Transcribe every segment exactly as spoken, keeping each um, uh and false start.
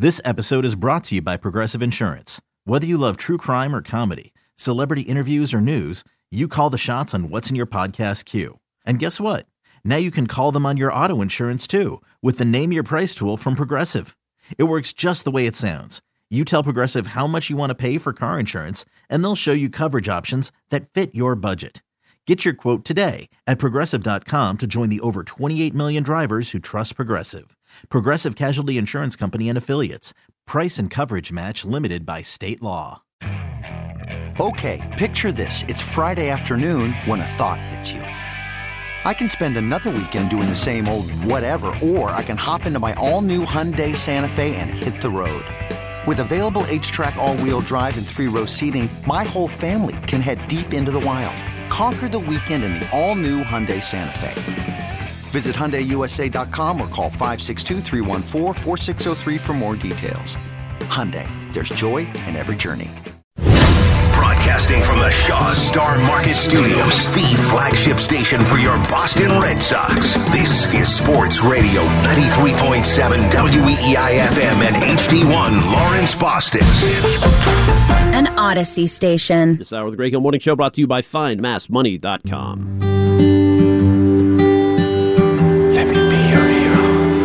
This episode is brought to you by Progressive Insurance. Whether you love true crime or comedy, celebrity interviews or news, you call the shots on what's in your podcast queue. And guess what? Now you can call them on your auto insurance too with the Name Your Price tool from Progressive. It works just the way it sounds. You tell Progressive how much you want to pay for car insurance, and they'll show you coverage options that fit your budget. Get your quote today at Progressive dot com to join the over twenty-eight million drivers who trust Progressive. Progressive Casualty Insurance Company and Affiliates. Price and coverage match limited by state law. Okay, picture this. It's Friday afternoon when a thought hits you. I can spend another weekend doing the same old whatever, or I can hop into my all-new Hyundai Santa Fe and hit the road. With available H-Track all-wheel drive and three-row seating, my whole family can head deep into the wild. Conquer the weekend in the all-new Hyundai Santa Fe. Visit Hyundai U S A dot com or call five six two, three one four, four six zero three for more details. Hyundai, there's joy in every journey. Broadcasting from the Shaw Star Market Studios, the flagship station for your Boston Red Sox. This is Sports Radio ninety-three point seven W E E I F M and H D one Lawrence, Boston. An Odyssey station. This hour of the Greg Hill Morning Show brought to you by Find Mass Money dot com. Let me be your hero.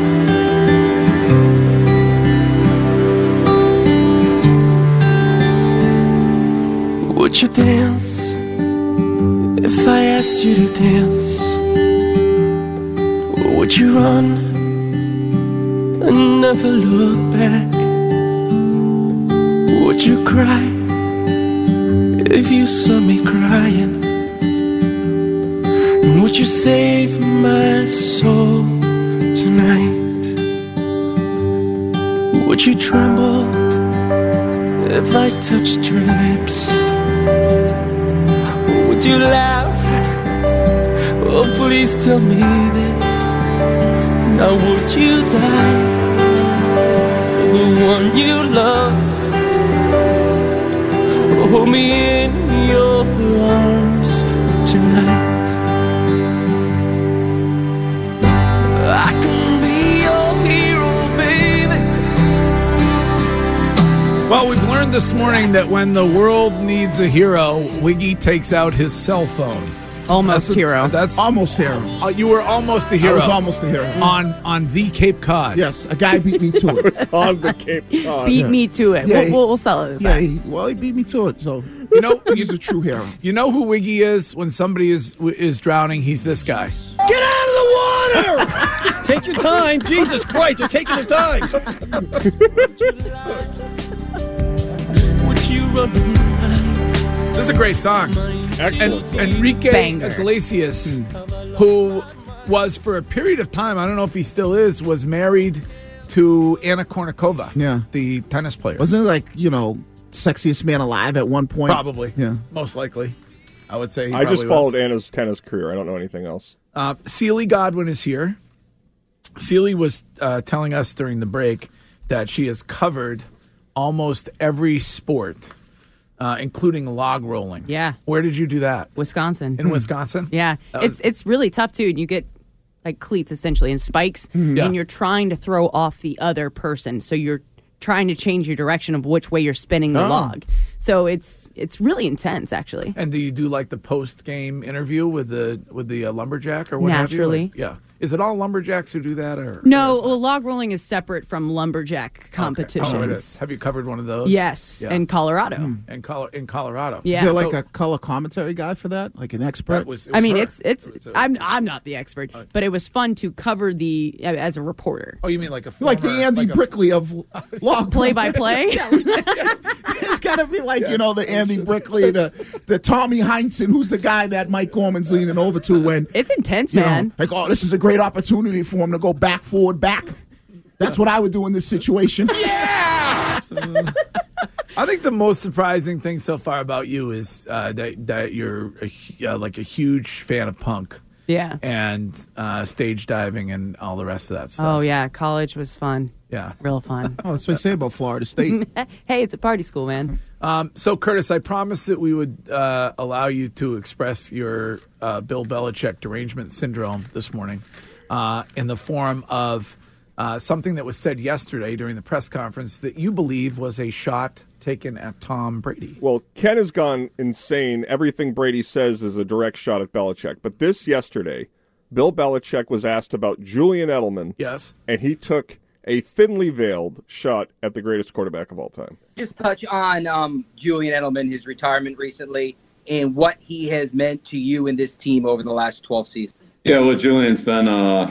Would you dance if I asked you to dance? Or would you run and never look back? Would you cry if you saw me crying? And would you save my soul tonight? Would you tremble if I touched your lips? Would you laugh? Oh, please tell me this. Now would you die for the one you love? Hold me in your arms tonight. I can be your hero, baby. Well, we've learned this morning that when the world needs a hero, Wiggy takes out his cell phone. Almost that's a, hero. That's almost hero. Uh, you were almost a hero. I was almost a hero. On on the Cape Cod. Yes, a guy beat me to it. On the Cape Cod. Beat Yeah. me to it. Yeah, we'll, he- we'll, we'll sell it. As Yeah, that. he, well, he beat me to it. So You know, he's a true hero. You know who Wiggy is when somebody is is drowning? He's this guy. Get out of the water! Take your time. Jesus Christ, you're taking your time. Would you run tonight? This is a great song. Excellent. And Enrique Banger. Iglesias, who was for a period of time, I don't know if he still is, was married to Anna Kournikova, Yeah. the tennis player. Wasn't it like, you know, sexiest man alive at one point? Probably. Yeah. Most likely. I would say he I just probably followed was. Anna's tennis career. I don't know anything else. Uh, Celie Godwin is here. Celie was uh, telling us during the break that she has covered almost every sport, uh, including log rolling. Yeah. Where did you do that? Wisconsin. In Wisconsin? Yeah. That It's was- it's really tough, too. And you get like cleats, essentially, and spikes. Yeah. And you're trying to throw off the other person. So you're trying to change your direction of which way you're spinning the Oh. log. So it's it's really intense, actually. And do you do like the post game interview with the with the uh, lumberjack or what have you? Naturally. Like, yeah. Is it all lumberjacks who do that, or No, or is well, log rolling is separate from lumberjack that- competitions. Okay. Oh, it is. Have you covered one of those? Yes, Yeah. in Colorado. in, Col- in Colorado. Yeah. Is there like So- a color commentary guy for that? Like an expert? That was, it I was mean, her. it's it's. It was, uh, I'm I'm not the expert, but it was fun to cover the uh, as a reporter. Oh, you mean like a like the former- Andy like a- Brickley of log Play by play. It's got to be like, you know, the Andy Brickley, the, the Tommy Heinsohn, who's the guy that Mike Gorman's leaning over to when, It's intense, you know, man. like, oh, this is a great opportunity for him to go back, forward, back. That's what I would do in this situation. I think the most surprising thing so far about you is uh, that that you're a, hu- uh, like a huge fan of punk Yeah. and uh, stage diving and all the rest of that stuff. Oh yeah, college was fun. Yeah. Real fun. Oh, that's what I say about Florida State. Hey, it's a party school, man. Um, so, Curtis, I promised that we would uh, allow you to express your uh, Bill Belichick derangement syndrome this morning uh, in the form of uh, something that was said yesterday during the press conference that you believe was a shot taken at Tom Brady. Well, Ken has gone insane. Everything Brady says is a direct shot at Belichick. But this yesterday, Bill Belichick was asked about Julian Edelman. Yes. And he took a thinly veiled shot at the greatest quarterback of all time. Just touch on um, Julian Edelman, his retirement recently, and what he has meant to you and this team over the last twelve seasons. Yeah, well, Julian's been, uh,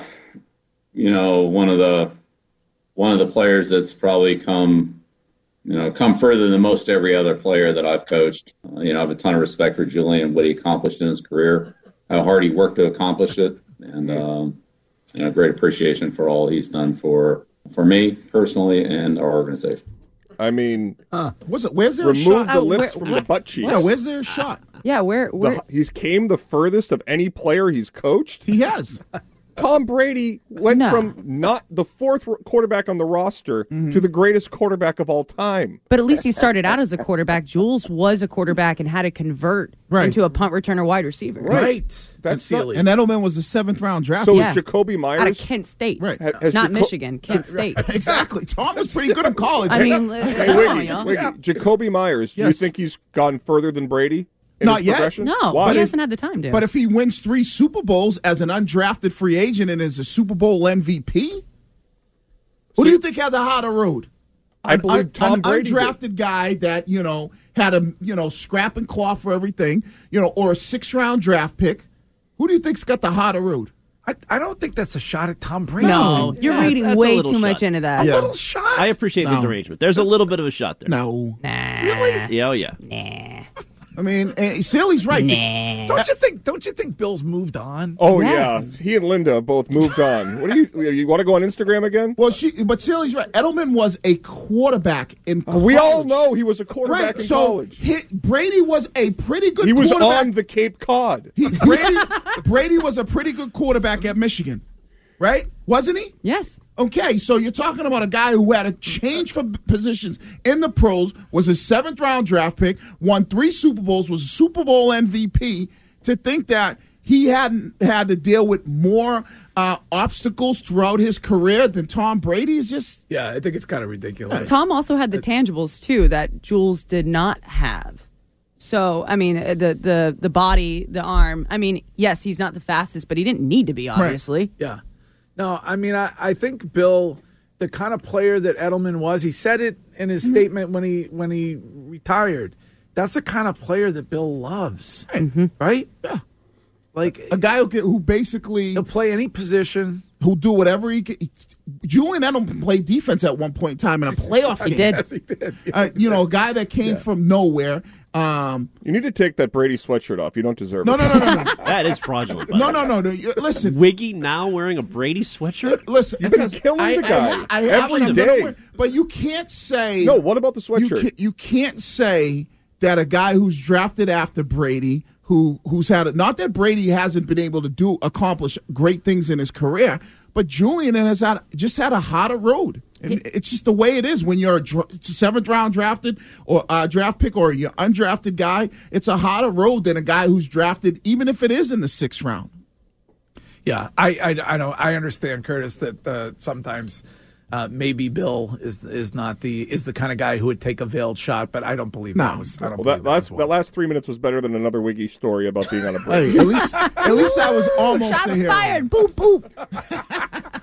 you know, one of the one of the players that's probably come, you know, come further than most every other player that I've coached. Uh, you know, I have a ton of respect for Julian, what he accomplished in his career, how hard he worked to accomplish it, and um, you know, great appreciation for all he's done for for me personally and our organization. I mean, uh, what's it? Where's there a remove shot? the Oh, lips where- from what? the butt cheeks. Yeah, where's there a shot? Yeah, where? where? The, he's came the furthest of any player he's coached. He has. Tom Brady went No. from not the fourth quarterback on the roster to the greatest quarterback of all time. But at least he started out as a quarterback. Jules was a quarterback and had to convert Right. into a punt returner wide receiver. Right. That's Sealy. And Edelman was the seventh round draft. So Yeah. is Jacoby Myers Out of Kent State. Right. ha- has Not Jaco- Michigan, Kent State. Exactly. Tom was pretty good in college. I mean, Hey, come on, Wiggy, y'all. Wiggy, Jacoby Myers, do you Yes. think he's gone further than Brady in Not his yet. progression? No, Why? he hasn't had the time to. But if he wins three Super Bowls as an undrafted free agent and is a Super Bowl M V P, who do you think had the harder road? I An- believe an, Tom an Brady did. undrafted guy that you know had a you know scrap and claw for everything, you know, or a six round draft pick. Who do you think's got the harder road? I, I don't think that's a shot at Tom Brady. no, you're Yeah, reading that's- that's a way little too much shot. into that. A Yeah. little shot. I appreciate No. the derangement. There's a little bit of a shot there. No, Nah. Really? Yeah, oh yeah. Nah. I mean, uh, Sally's right. Nah. Don't you think? Don't you think Bill's moved on? Oh, Yes. yeah. He and Linda both moved on. What do you, you want to go on Instagram again? Well, she, but Sally's right. Edelman was a quarterback in college. We all know he was a quarterback Right, in so college. he, Brady was a pretty good He was quarterback. on the Cape Cod. He, Brady, Brady was a pretty good quarterback at Michigan, right? Wasn't he? Yes. Okay, so you're talking about a guy who had a change for positions in the pros, was a seventh round draft pick, won three Super Bowls, was a Super Bowl M V P. To think that he hadn't had to deal with more uh, obstacles throughout his career than Tom Brady is just. Yeah, I think it's kind of ridiculous. Tom also had the tangibles too that Jules did not have. So I mean, the the the body, the arm. I mean, yes, he's not the fastest, but he didn't need to be. Obviously, Yeah. No, I mean, I, I think Bill, the kind of player that Edelman was, he said it in his statement when he when he retired. That's the kind of player that Bill loves, right? Yeah. Like A guy who, can, who basically he'll play any position. who'll do whatever he can. Julian Edelman played defense at one point in time in a playoff He game. did. Yes, he did. Uh, you know, a guy that came from nowhere. Um, You need to take that Brady sweatshirt off. You don't deserve no, it. no, no, no, no, That is fraudulent. by no, the no, way. no, no. You- Listen, Wiggy now wearing a Brady sweatshirt? listen. You've been because killing I, the guy I, I have every what I'm gonna day. wear, but you can't say No, what about the you, sweatshirt? can, you can't say that a guy who's drafted after Brady, who who's had it. Not that Brady hasn't been able to do accomplish great things in his career, but Julian has had just had a harder road. And it's just the way it is when you're a dra- seventh round drafted or uh, draft pick or you're undrafted guy. It's a harder road than a guy who's drafted, even if it is in the sixth round. Yeah, I I, I know I understand, Curtis, that uh, sometimes uh, maybe Bill is is not the is the kind of guy who would take a veiled shot, but I don't believe No. that was. I don't Well, believe that that, last was one. that last three minutes was better than another Wiggy story about being on a break. Hey, at least at least I was almost a shots hero. fired. Boop boop.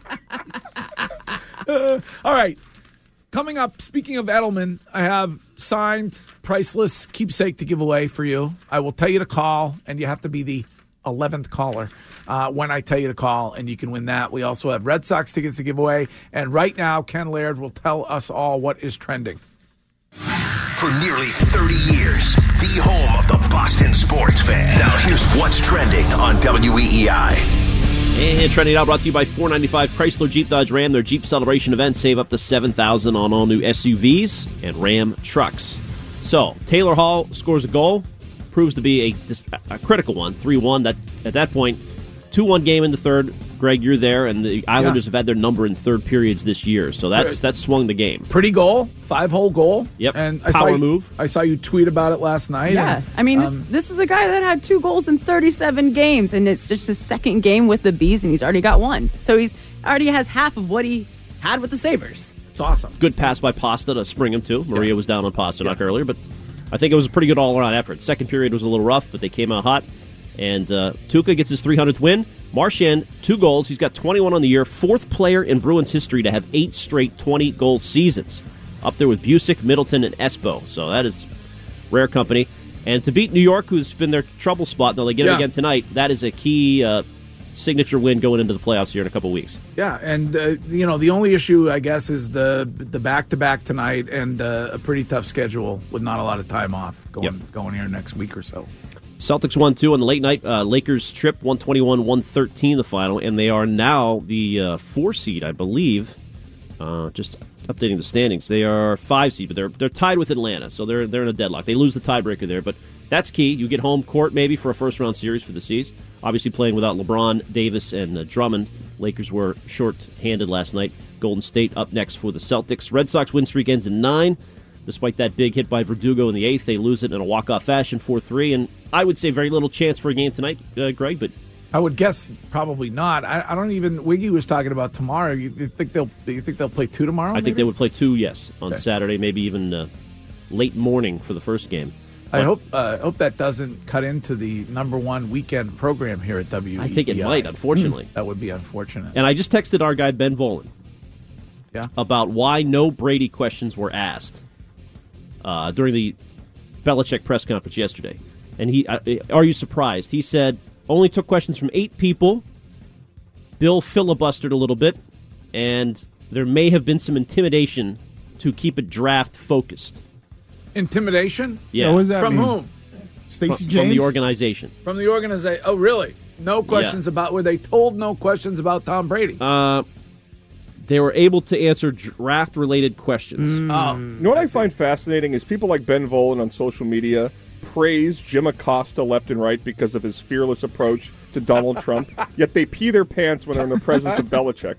All right. Coming up, speaking of Edelman, I have signed, priceless keepsake to give away for you. I will tell you to call, and you have to be the eleventh caller uh, when I tell you to call, and you can win that. We also have Red Sox tickets to give away. And right now, Ken Laird will tell us all what is trending. For nearly thirty years, the home of the Boston sports fan. Now here's what's trending on W E E I. And trending out brought to you by four ninety-five Chrysler Jeep Dodge Ram. Their Jeep Celebration event. Save up to seven thousand dollars on all new S U Vs and Ram trucks. So, Taylor Hall scores a goal. Proves to be a, a critical one. three one. That, at that point, two one game in the third. Greg, you're there, and the Islanders Yeah. have had their number in third periods this year. So that's that swung the game. Pretty goal, five-hole goal. Yep. And I Power saw you, move. I saw you tweet about it last night. Yeah, and, I mean, this, um, this is a guy that had two goals in thirty-seven games, and it's just his second game with the Bees, and he's already got one. So he's already has half of what he had with the Sabres. It's awesome. Good pass by Pasta to spring him, too. Maria yeah. was down on Pasternak yeah. earlier, but I think it was a pretty good all-around effort. Second period was a little rough, but they came out hot. And uh, Tuukka gets his three hundredth win. Marchand, two goals. He's got twenty-one on the year. Fourth player in Bruins history to have eight straight twenty-goal seasons. Up there with Busick, Middleton, and Espo. So that is rare company. And to beat New York, who's been their trouble spot, though they get yeah. it again tonight, that is a key uh, signature win going into the playoffs here in a couple weeks. Yeah, and uh, you know the only issue, I guess, is the the back-to-back tonight and uh, a pretty tough schedule with not a lot of time off going yep. going here next week or so. Celtics won two on the late night uh, Lakers trip, one twenty-one one thirteen the final, and they are now the uh, four seed, I believe. Uh, just updating the standings, they are five seed, but they're they're tied with Atlanta, so they're they're in a deadlock. They lose the tiebreaker there, but that's key. You get home court maybe for a first round series for the C's. Obviously playing without LeBron, Davis, and uh, Drummond. Lakers were short-handed last night. Golden State up next for the Celtics. Red Sox win streak ends in nine. Despite that big hit by Verdugo in the eighth, they lose it in a walk-off fashion, four three. And I would say very little chance for a game tonight, uh, Greg. But I would guess probably not. I, I don't even. Wiggy was talking about tomorrow. You, you think they'll? You think they'll play two tomorrow? I maybe? think they would play two. Yes, on okay. Saturday, maybe even uh, late morning for the first game. I but, hope. Uh, hope that doesn't cut into the number one weekend program here at W E E I. I think it might. Unfortunately, that would be unfortunate. And I just texted our guy Ben Volen. Yeah. About why no Brady questions were asked. Uh, during the Belichick press conference yesterday. And he, uh, are you surprised? He said, only took questions from eight people. Bill filibustered a little bit, and there may have been some intimidation to keep it draft focused. Intimidation? Yeah. What does that from mean? whom? Stacey from, James? From the organization. From the organization. Oh, really? No questions yeah. about, were they told no questions about Tom Brady? Uh, They were able to answer draft-related questions. Mm. Oh, you know what I, I find fascinating is people like Ben Volen on social media praise Jim Acosta left and right because of his fearless approach to Donald Trump, yet they pee their pants when they're in the presence of Belichick.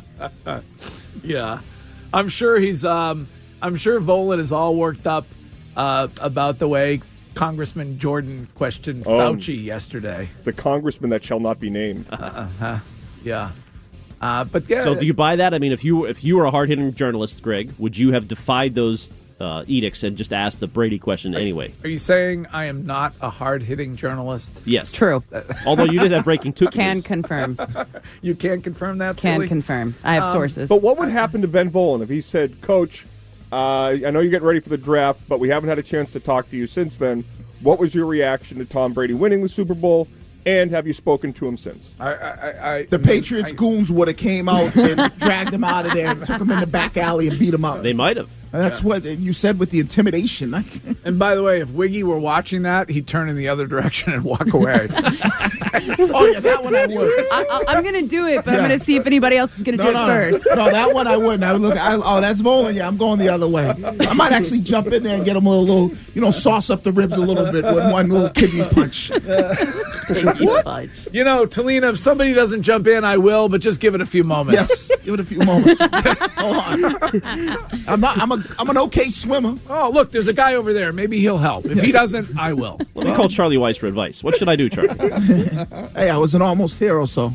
Yeah, I'm sure he's. Um, I'm sure Volen is all worked up uh, about the way Congressman Jordan questioned oh, Fauci yesterday. The congressman that shall not be named. Uh-huh. Yeah. Uh, but yeah. So do you buy that? I mean, if you if you were a hard-hitting journalist, Greg, would you have defied those uh, edicts and just asked the Brady question are, anyway? Are you saying I am not a hard-hitting journalist? Yes. True. Although you did have breaking two. Can confirm. You can confirm that, Can Silly? confirm. I have um, sources. But what would happen to Ben Volen if he said, Coach, uh, I know you're getting ready for the draft, but we haven't had a chance to talk to you since then. What was your reaction to Tom Brady winning the Super Bowl? And have you spoken to him since? I, I, I, the Patriots I, goons would have came out and dragged him out of there and took him in the back alley and beat him up. They might have. That's yeah. what you said with the intimidation. And by the way, if Wiggy were watching that, he'd turn in the other direction and walk away. Oh, yeah, that one I would. I, I'm going to do it, but yeah. I'm going to see if anybody else is going to no, do no, it first. No, that one I wouldn't. I would look. I, oh, that's Volen. Yeah, I'm going the other way. I might actually jump in there and get him a little, you know, sauce up the ribs a little bit with one little kidney punch. Kidney punch. You know, Talina, if somebody doesn't jump in, I will, but just give it a few moments. Yes, give it a few moments. Hold on. I'm not. I'm a. I'm an okay swimmer. Oh, look, there's a guy over there. Maybe he'll help. If yes. he doesn't, I will. Let me call Charlie Weiss for advice. What should I do, Charlie? Hey, I was an almost hero, so.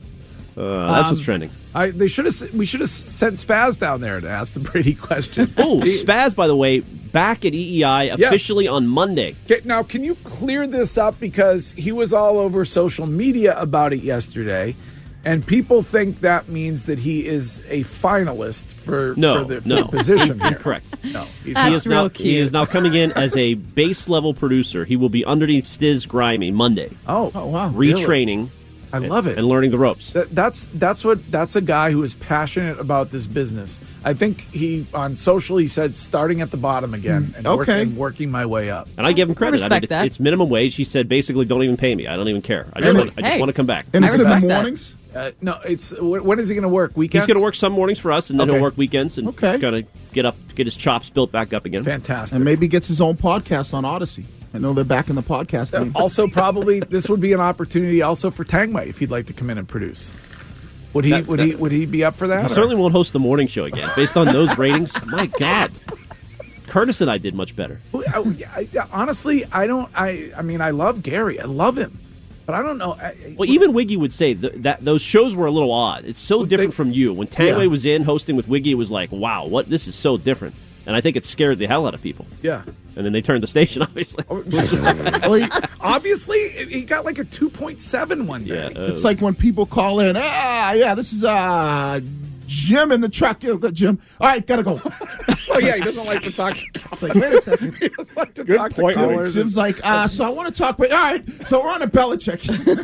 Uh, that's um, what's trending. I, they should have. We should have sent Spaz down there to ask the Brady question. Oh, Spaz, by the way, back at E E I officially yes. on Monday. Okay, now, can you clear this up because he was all over social media about it yesterday, and people think that means that he is a finalist for no, for the, for no. the position. Here. Incorrect. No, he's That's he is real now cute. he is now coming in as a base level producer. He will be underneath Stiz Grimy Monday. Oh, oh wow, retraining. Really? I love it. And learning the ropes. That, that's that's what that's a guy who is passionate about this business. I think he on social he said starting at the bottom again and, okay. work, and working my way up. And I give him credit. I, I mean, it's, that. it's minimum wage. He said basically don't even pay me. I don't even care. I just, want, I just hey. want to come back. And I it's in the respect that. mornings? Uh, no, it's when is he going to work? Weekends? He's going to work some mornings for us, and then okay. he'll work weekends, and okay. going to get up, get his chops built back up again. Fantastic. And maybe gets his own podcast on Odyssey. I know they're back in the podcast game. Also, probably this would be an opportunity also for Tangway if he'd like to come in and produce. Would he? That, would that, he? Would he be up for that? He or? certainly won't host the morning show again, based on those ratings. My God, Curtis and I did much better. I, I, honestly, I don't. I. I mean, I love Gary. I love him. But I don't know. I, well, even Wiggy would say th- that those shows were a little odd. It's so different they, from you. When Tanguay yeah. was in hosting with Wiggy, it was like, wow, what? This is so different. And I think it scared the hell out of people. Yeah. And then they turned the station, obviously. well, he, obviously, he got like a two point seven one day. Yeah, uh, it's like when people call in, ah, yeah, this is uh, Jim in the truck. Yeah, Jim. All right, gotta go. Oh, yeah, he doesn't like to talk. Like, wait a second. He doesn't like to Good talk point. to callers. Jim's like, uh, so I want to talk. But all right, so we're on a Belichick.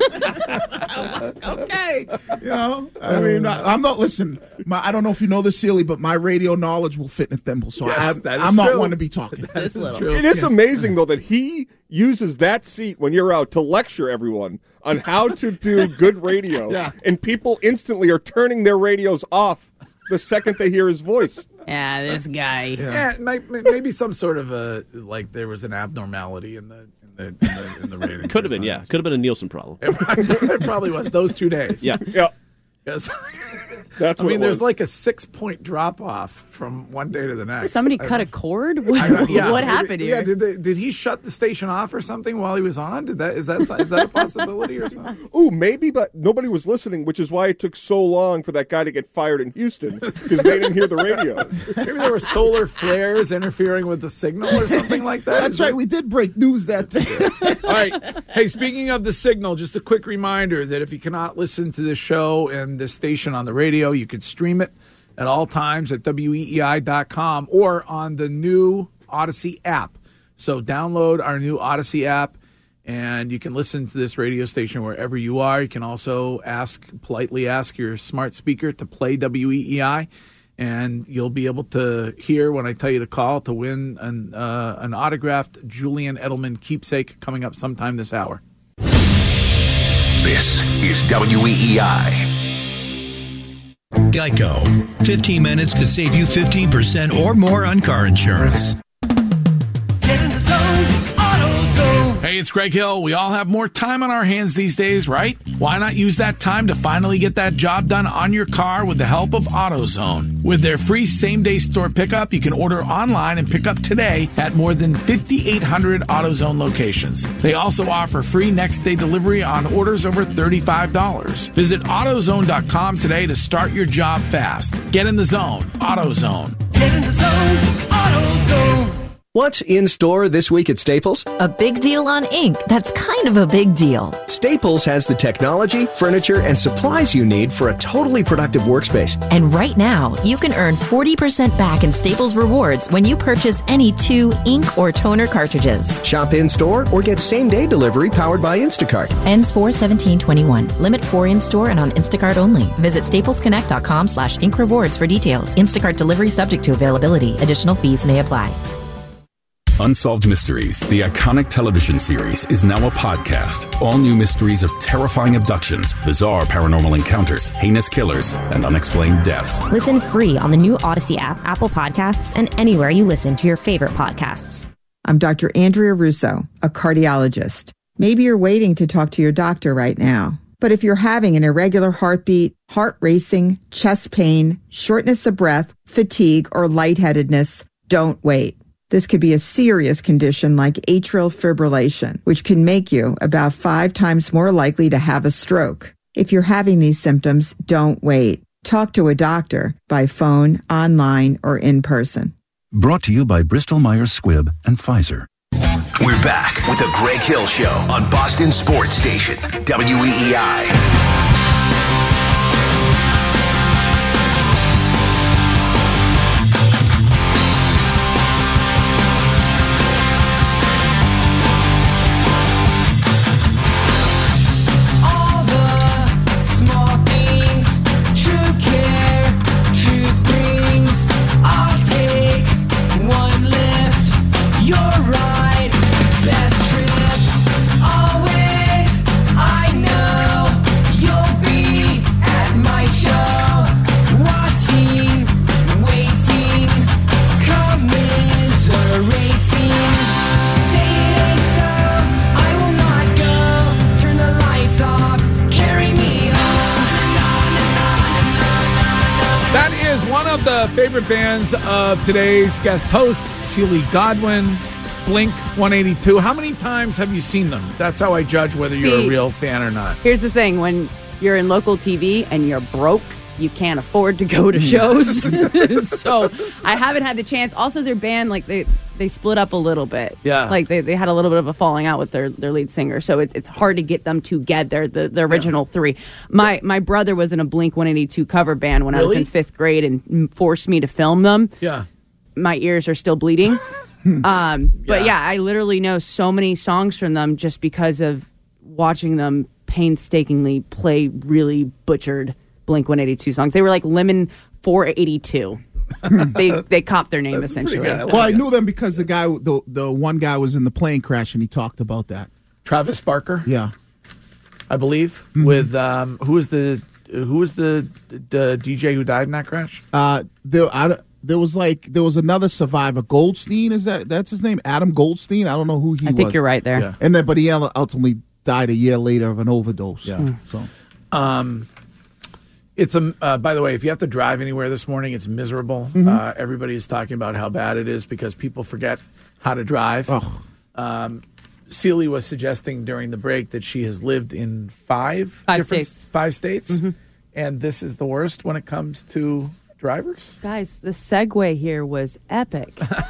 Okay. You know, I mean, I, I'm not, listen, my, I don't know if you know this, Sealy, but my radio knowledge will fit in a thimble. So yes, I, that is I'm not true. one to be talking. That is true. It is yes. amazing, though, that he uses that seat when you're out to lecture everyone on how to do good radio. Yeah. And people instantly are turning their radios off the second they hear his voice. Yeah, this guy. Yeah, yeah maybe some sort of a, like there was an abnormality in the in the, in the, in the ratings. Could have been, yeah. Could have been a Nielsen problem. It, it probably was those two days. Yeah. Yeah. Yes. That's I what mean, it there's was. like a six-point drop-off from one day to the next. Somebody I cut a don't- cord? What, I don't- yeah. what Did- happened Yeah, here? did they, did he shut the station off or something while he was on? Did that is that is that a possibility or something? Ooh, maybe, but nobody was listening, which is why it took so long for that guy to get fired in Houston, because they didn't hear the radio. Maybe there were solar flares interfering with the signal or something like that. That's Is right. that- We did break news that day. All right. Hey, speaking of the signal, just a quick reminder that if you cannot listen to this show and this station on the radio, you can stream it at all times at W E E I dot com or on the new Odyssey app. So download our new Odyssey app, and you can listen to this radio station wherever you are. You can also ask, politely ask your smart speaker to play W E E I, and you'll be able to hear when I tell you to call to win an, uh, an autographed Julian Edelman keepsake coming up sometime this hour. This is W E E I. Geico. fifteen minutes could save you fifteen percent or more on car insurance. Get in the zone, AutoZone. Hey, it's Greg Hill. We all have more time on our hands these days, right? Why not use that time to finally get that job done on your car with the help of AutoZone? With their free same-day store pickup, you can order online and pick up today at more than fifty-eight hundred AutoZone locations. They also offer free next-day delivery on orders over thirty-five dollars. Visit AutoZone dot com today to start your job fast. Get in the zone. AutoZone. Get in the zone, AutoZone. What's in store this week at Staples? A big deal on ink that's kind of a big deal. Staples has the technology, furniture, and supplies you need for a totally productive workspace. And right now, you can earn forty percent back in Staples rewards when you purchase any two ink or toner cartridges. Shop in-store or get same-day delivery powered by Instacart. Ends four seventeen twenty-one. Limit four in-store and on Instacart only. Visit staples connect dot com slash ink rewards for details. Instacart delivery subject to availability. Additional fees may apply. Unsolved Mysteries, the iconic television series, is now a podcast. All new mysteries of terrifying abductions, bizarre paranormal encounters, heinous killers, and unexplained deaths. Listen free on the new Odyssey app, Apple Podcasts, and anywhere you listen to your favorite podcasts. I'm Doctor Andrea Russo, a cardiologist. Maybe you're waiting to talk to your doctor right now. But if you're having an irregular heartbeat, heart racing, chest pain, shortness of breath, fatigue, or lightheadedness, don't wait. This could be a serious condition like atrial fibrillation, which can make you about five times more likely to have a stroke. If you're having these symptoms, don't wait. Talk to a doctor by phone, online, or in person. Brought to you by Bristol-Myers Squibb and Pfizer. We're back with the Greg Hill Show on Boston Sports Station, W E E I. The favorite bands of today's guest host, Sealy Godwin. Blink one eighty-two. How many times have you seen them? That's how I judge whether you're See, a real fan or not. Here's the thing. When you're in local T V and you're broke, you can't afford to go to shows. So I haven't had the chance. Also, their band, like, they, they split up a little bit. Yeah. Like, they, they had a little bit of a falling out with their, their lead singer. So it's it's hard to get them together, the, the original yeah. three. My my brother was in a Blink one eighty-two cover band when really? I was in fifth grade and forced me to film them. Yeah. My ears are still bleeding. um, but, yeah. yeah, I literally know so many songs from them just because of watching them painstakingly play really butchered Blink one eighty-two songs. They were like Lemon four eighty-two. they they copped their name, essentially. I well, I knew them because the guy, the the one guy was in the plane crash, and he talked about that. Travis Barker? Yeah. I believe. Mm-hmm. With, um, who was the who was the, the D J who died in that crash? Uh, there, I, there was like, there was another survivor. Goldstein, is that, that's his name? Adam Goldstein? I don't know who he I was. I think you're right there. Yeah. And then, but he ultimately died a year later of an overdose. Yeah. Mm. So, um, It's a. Uh, by the way, if you have to drive anywhere this morning, it's miserable. Mm-hmm. Uh, everybody is talking about how bad it is because people forget how to drive. Oh. Um, Sealy was suggesting during the break that she has lived in five five different states. Five states, mm-hmm. and this is the worst when it comes to drivers. Guys, the segue here was epic.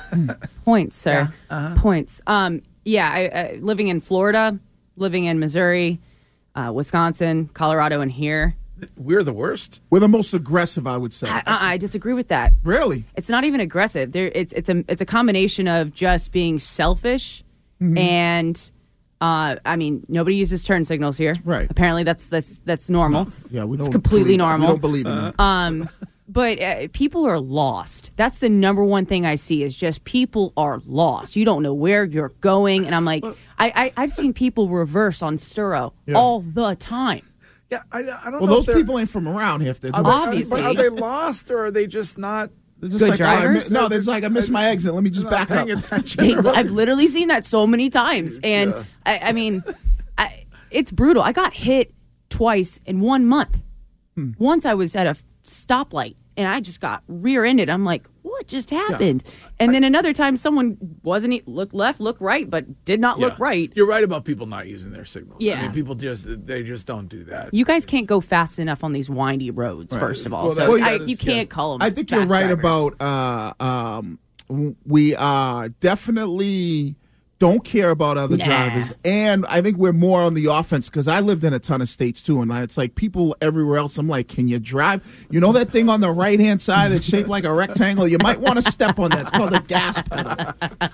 Points, sir. Yeah. Uh-huh. Points. Um, yeah, I, I, living in Florida, living in Missouri, uh, Wisconsin, Colorado, and here. We're the worst. We're the most aggressive, I would say. I, I, I disagree with that. Really? It's not even aggressive. There, it's it's a it's a combination of just being selfish mm-hmm. and, uh, I mean, nobody uses turn signals here. Right. Apparently, that's that's that's normal. Yeah, we don't. It's completely believe, normal. We don't believe in it. Um, but uh, people are lost. That's the number one thing I see is just people are lost. You don't know where you're going, and I'm like, I, I I've seen people reverse on Sturo Yeah. all the time. Yeah, I, I don't well, know. Well, those if they're- people ain't from around here. If they're Are doing they- Obviously. Are, are they lost or are they just not They're just good like, oh, I drivers? mi- no, they're just like, I missed my exit. Let me just not back up. paying attention? Hey, I've literally seen that so many times, and Yeah. I, I mean, I, it's brutal. I got hit twice in one month. Hmm. Once I was at a stoplight, and I just got rear-ended. I'm like, what just happened? And then another time, someone wasn't e- look left, look right, but did not look Yeah. right. You're right about people not using their signals. I Yeah. mean, people just they just don't do that. You guys can't go fast enough on these windy roads. Right. First of all, Well, so that- I, that is- you can't yeah. call them. I think you're fast right drivers. about uh, um, w- we uh, definitely don't care about other Nah. drivers, and I think we're more on the offense because I lived in a ton of states too, and it's like people everywhere else. I'm like, can you drive? You know that thing on the right hand side that's shaped like a rectangle? You might want to step on that. It's called the gas pedal.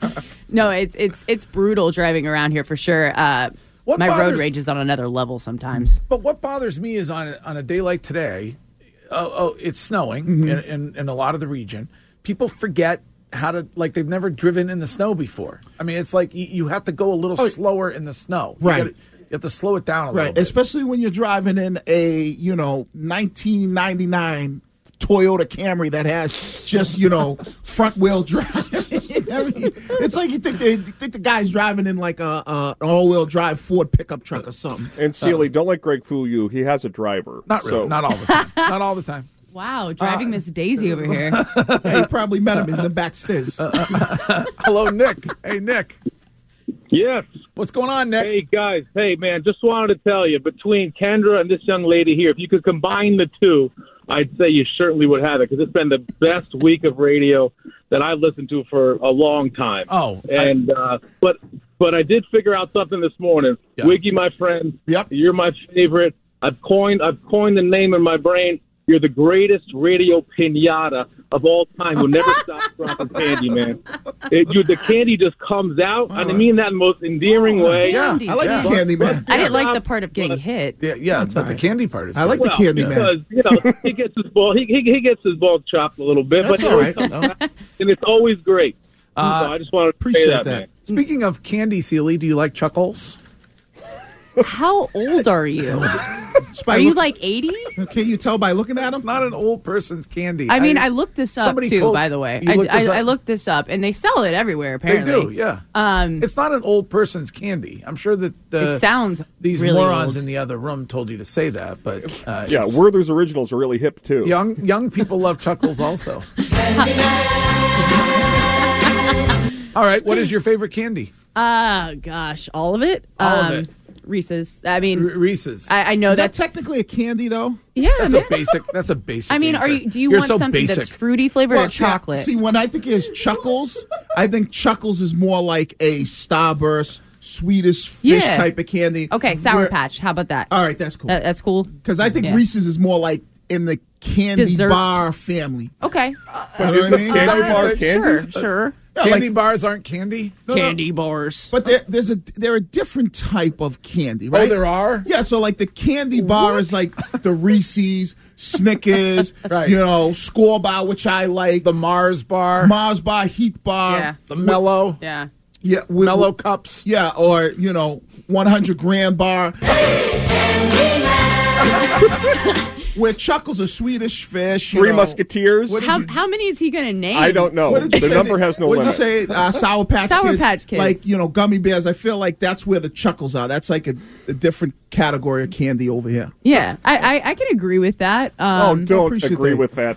No, it's it's it's brutal driving around here for sure. Uh, What my road bothers- rage is on another level sometimes. But what bothers me is on a, on a day like today, oh, oh it's snowing Mm-hmm. in, in, in a lot of the region. People forget how to, like, they've never driven in the snow before. I mean, it's like you, you have to go a little Oh, slower in the snow. You right. gotta- you have to slow it down a Right, little bit. especially when you're driving in a you know nineteen ninety-nine Toyota Camry that has just you know front wheel drive. I mean, it's like you think they you think the guy's driving in like a, a an all wheel drive Ford pickup truck or something. And Sealy, don't let Greg fool you. He has a driver. Not really. So- Not all the time. Not all the time. Wow, driving Miss Daisy over here. Yeah, you probably met him. He's in backstairs. Hello, Nick. Hey, Nick. Yes. What's going on, Nick? Hey, guys. Hey, man, just wanted to tell you, between Kendra and this young lady here, if you could combine the two, I'd say you certainly would have it because it's been the best week of radio that I've listened to for a long time. Oh. And, uh, but but I did figure out something this morning. Yeah. Wiggy, my friend, yep. You're my favorite. I've coined I've coined the name in my brain. You're the greatest radio pinata of all time who never stops dropping candy, man. It, you, the candy just comes out, and I mean that in the most endearing way. Yeah, Candy. I like Yeah. the candy man. I didn't like the part of getting hit. Yeah, yeah, but the candy part is I like good. the candy because, man. you know, he gets his ball he, he, he gets his ball chopped a little bit, That's but he all always right. comes back, and it's always great. Uh, so I just wanted to appreciate say that, that. man. Speaking of candy, Sealy, do you like Chuckles? How old are you? Just by Are you look- like eighty? Can you tell by looking at It's him? not an old person's candy. I mean, I looked this up somebody too. told- By the way, You I, looked this I, I up? looked this up, and they sell it everywhere. They Apparently, do, yeah. Um, It's not an old person's candy. I'm sure that uh, it sounds these really morons old. in the other room told you to say that, but uh, Yeah, it's- Werther's Originals are really hip, too. young young people love Chuckles also. All right. What is your favorite candy? Uh, gosh, all of it. All um, of it. Reese's. I mean, R- Reese's. I, I know Is that that's technically a candy, though? yeah. That's man. a basic. That's a basic. I mean, are answer. you? Do you You're want so something basic. that's fruity flavored Well, or see, chocolate? See, when I think is Chuckles, I think Chuckles is more like a Starburst, Swedish fish Yeah. type of candy. Okay, Sour Where- Patch. How about that? All right, that's cool. That- that's cool. Because I think Yeah. Reese's is more like in the candy Dessert. bar family. Okay. You know what I mean? Candy bar Sure, candy? sure. Yeah, Candy like- bars aren't candy. No, no. Candy bars. But there, there's a they're a different type of candy, right? Oh, there are. Yeah, so like the candy bar is like the Reese's, Snickers, Right. you know, Score Bar, which I like, The Mars bar. Mars Bar, Heat Bar, Yeah. The Mellow. Yeah. yeah, with, Mellow cups. yeah, or you know, one hundred gram bar. Where Chuckles are Swedish fish. You Three know. Musketeers. What did How you- how many is he gonna name? I don't know. What did you The say? number has no What limit. did you say? Uh, Sour Patch Sour Kids. Patch Kids. Like, you know, gummy bears. I feel like that's where the Chuckles are. That's like a, a different category of candy over here. Yeah, I I, I can agree with that. Oh, Um, don't appreciate agree that. with that.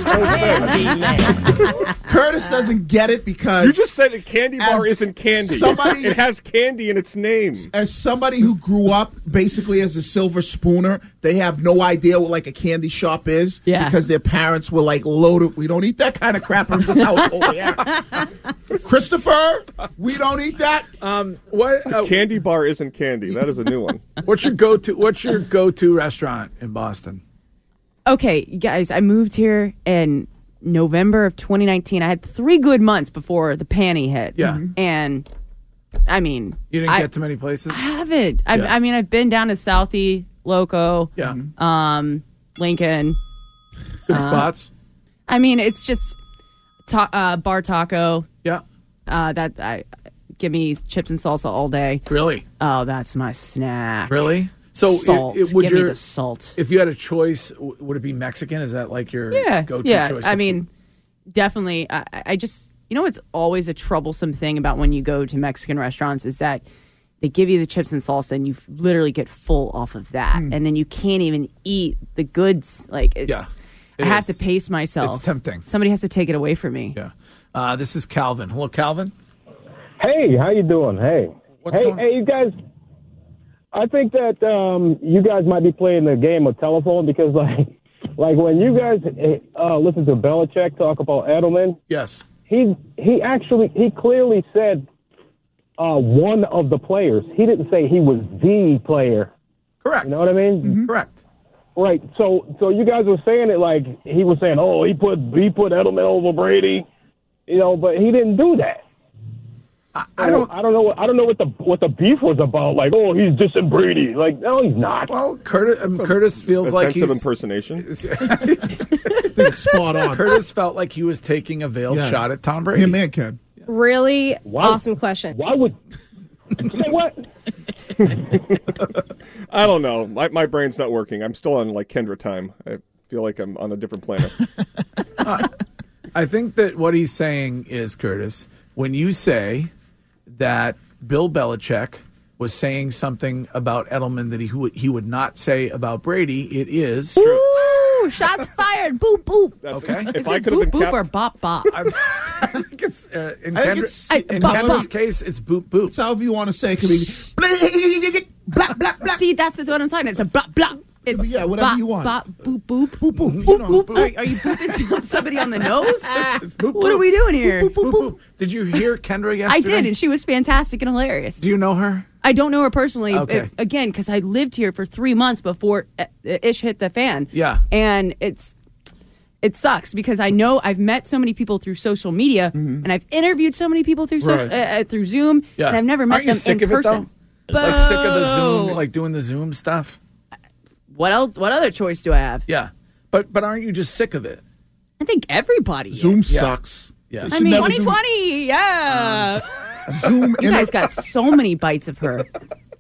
That makes no sense. Curtis doesn't get it because You just said a candy bar As isn't candy. somebody- it has candy in its name. as somebody who grew up basically as a silver spooner, they have no idea what like a candy shop is. Yeah. Because their parents were like loaded. We don't eat that kind of crap in this household here. Christopher, we don't eat that. Um, what? Uh, Candy bar isn't candy. That is a new one. what's your go-to? What's your go-to restaurant in Boston? okay, guys, I moved here in November of twenty nineteen. I had three good months before the panty hit. Yeah. And I mean, You didn't I, get to many places. I haven't. I, Yeah. I mean, I've been down to Southie, Loco, Yeah. um, Lincoln. Good uh, spots. I mean, it's just ta- uh, bar taco. Yeah. Uh, that I give me chips and salsa all day. Really? Oh, that's my snack. Really? So, salt. It, it, would give me your, the salt. if you had a choice, w- would it be Mexican? Is that like your Yeah, go-to yeah. choice? I of mean, definitely. I, I just, you know, it's always a troublesome thing about when you go to Mexican restaurants is that they give you the chips and salsa, and you literally get full off of that, Mm. and then you can't even eat the goods. Like, it's, Yeah, I it have is. to pace myself. It's tempting. Somebody has to take it away from me. Yeah. Uh, this is Calvin. Hello, Calvin. Hey, how you doing? Hey, What's hey, going- hey, you guys. I think that um, you guys might be playing the game of telephone because, like, like when you guys uh, listen to Belichick talk about Edelman, Yes. he he actually he clearly said uh, one of the players. He didn't say he was the player. Correct. You know what I mean? Mm-hmm. Correct. Right. So so you guys were saying it like he was saying, oh, he put he put Edelman over Brady, you know, but he didn't do that. I, I don't. I don't know. I don't know what the what the beef was about. Like, oh, he's dissing Brady. Like, no, he's not. Well, Curtis, um, Curtis feels like Offensive he's impersonation. It's spot on. Curtis felt like he was taking a veiled Yeah. shot at Tom Brady. Yeah, man, Ken. Really Why- awesome question. Why would say what? I don't know. My my brain's not working. I'm still on like Kendra time. I feel like I'm on a different planet. I think that what he's saying is, Curtis, when you say that Bill Belichick was saying something about Edelman that he would he would not say about Brady, it is true. Ooh, shots fired. Boop, boop. That's, Okay. If Is I it could boop, have been boop cap- or bop, bop? I think it's uh, in, I think Kendra, it's- in Bop, Kendra's bop. case, it's boop boop. It's however you want to say. It could be blah, blah, blah. See, that's what I'm saying. It's a bop, bop. It's Yeah, whatever bop, you want. Bop, boop, boop. Boop, boop. You Boop, know, boop. Are, are you booping somebody on the nose? It's boop, What are boop. we doing here? Boop, boop, boop. Did you hear Kendra yesterday? I did, and she was fantastic and hilarious. Do you know her? I don't know her personally, Okay. uh, again, because I lived here for three months before uh, Ish hit the fan. Yeah. And it's it sucks because I know I've met so many people through social media, and I've interviewed so many people through social, Mm-hmm. Right. uh, uh, through Zoom, Yeah. and I've never met Aren't you them sick in of it, person. though? Like sick of the Zoom, Boo! like doing the Zoom stuff. What else? What other choice do I have? Yeah, but but aren't you just sick of it? I think everybody. Zoom is. sucks. Yeah. They I should mean, never do- twenty twenty, yeah. Zoom. You inter- guys got so many bites of her.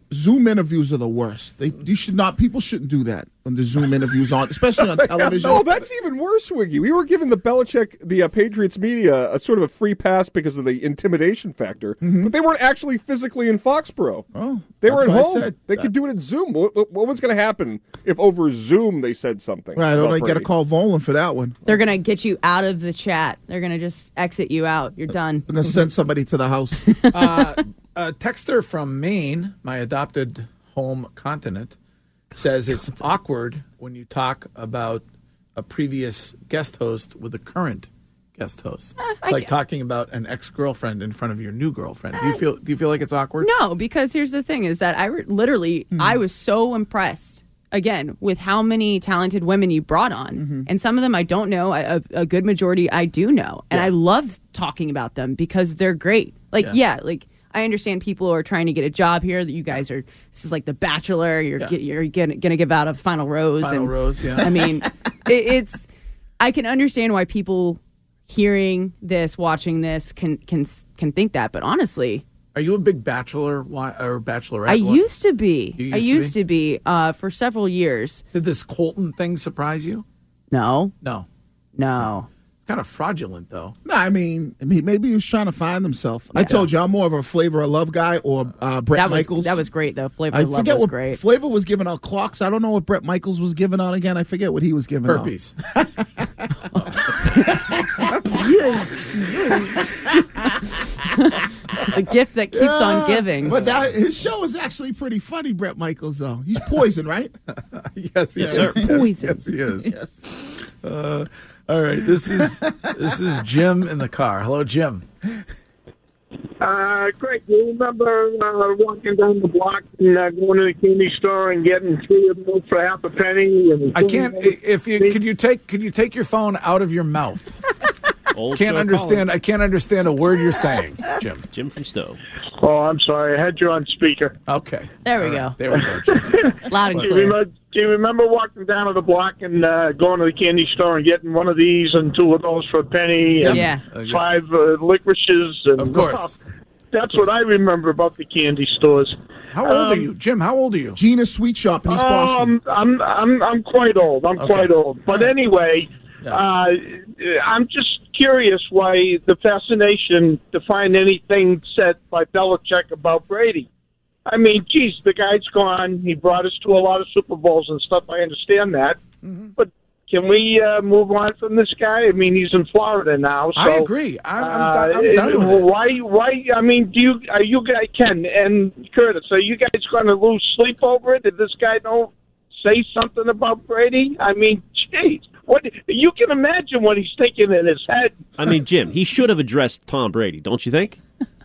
Zoom interviews are the worst. They you should not. People shouldn't do that on the Zoom interviews on, especially on television. No, that's even worse, Wiggy. We were giving the Belichick, the uh, Patriots media, a sort of a free pass because of the intimidation factor, Mm-hmm. but they weren't actually physically in Foxborough. Oh, they were at that's what I home. said. They could do it at Zoom. What, what, what was going to happen if over Zoom they said something? Right, don't about they got to Brady? call Volan for that one? They're going to get you out of the chat. They're going to just exit you out. You're done. I'm going to send somebody to the house. uh, a texter from Maine, my adopted home continent, says it's awkward when you talk about a previous guest host with a current guest host. It's like talking about an ex-girlfriend in front of your new girlfriend. Do you feel do you feel like it's awkward? No, because here's the thing: is that I re- literally Hmm. I was so impressed again with how many talented women you brought on, Mm-hmm. and some of them I don't know. I, a, a good majority I do know, and I love talking about them because they're great. Like Yeah. yeah, like. I understand people are trying to get a job here. That you guys are. This is like The Bachelor. You're Yeah. get, you're gonna, gonna give out a final rose. Final and, rose, yeah. I mean, it, it's. I can understand why people hearing this, watching this, can can can think that. But honestly, Are you a big Bachelor wi- or Bachelorette? I one? used to be. You I used to used to be, uh, for several years. Did this Colton thing surprise you? No, No. no. It's kind of fraudulent, though. No, I mean, I mean, maybe he was trying to find himself. I told you, I'm more of a Flavor of Love guy or uh, Brett That was Michaels. that was great though. Flavor I of Love forget was what great. Flavor was giving out clocks. I don't know what Brett Michaels was giving out again. I forget what he was giving Herpes. out. The gift that keeps on Yeah, giving. But that, his show is actually pretty funny, Brett Michaels, though. He's poison, right? Yes, he Yes, is. sir. Yes, Poison. yes, he is. Yes. Uh, all right, this is this is Jim in the car. Hello, Jim. Uh, Greg, do you remember uh, walking down the block and uh, going to the candy store and getting three of those for half a penny? And I can't. If you could you take could you take your phone out of your mouth? Old Can't show understand. calling. I can't understand a word you're saying, Jim. Jim from Stowe. Oh, I'm sorry. I had you on speaker. Okay. There we All right, go. There we go, Jim. Loud and Do you, clear. remember, do you remember walking down to the block and uh, going to the candy store and getting one of these and two of those for a penny and Yeah. five uh, licorices? And, Of course. That's what I remember about the candy stores. How old are Um, you, Jim? How old are you? Gina's Sweet Shop in East Boston. Um, I'm I'm I'm quite old. I'm Okay. quite old. But anyway, Yeah. uh, I'm just curious why the fascination to find anything said by Belichick about Brady. I mean, geez, the guy's gone. He brought us to a lot of Super Bowls and stuff. I understand that, Mm-hmm. but can we uh, move on from this guy? I mean, he's in Florida now. So, I agree. I'm, I'm, uh, done, I'm done with it. Why? Why? I mean, do you? Are you guys Ken and Curtis? Are you guys going to lose sleep over it? Did this guy don't say something about Brady? I mean, jeez, what? You can imagine what he's thinking in his head. I mean, Jim, he should have addressed Tom Brady, don't you think?